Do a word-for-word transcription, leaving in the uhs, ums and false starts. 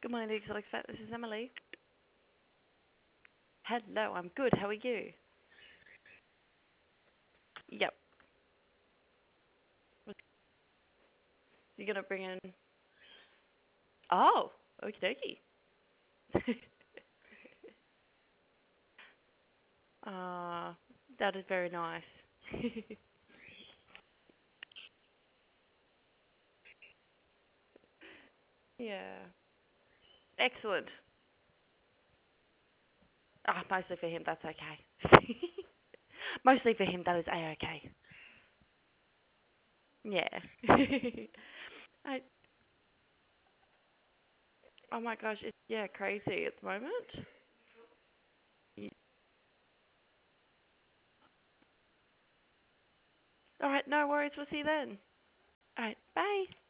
Good morning, Legal Expert. This is Emily. Hello, I'm good. How are you? Yep. You're gonna bring in? Oh, okie dokie. Ah, that is very nice. Yeah. Excellent. Ah, mostly for him, that's okay. Mostly for him, that is a-okay. Yeah. I, oh my gosh, it's yeah crazy at the moment. Y- All right, no worries. We'll see you then. All right, bye.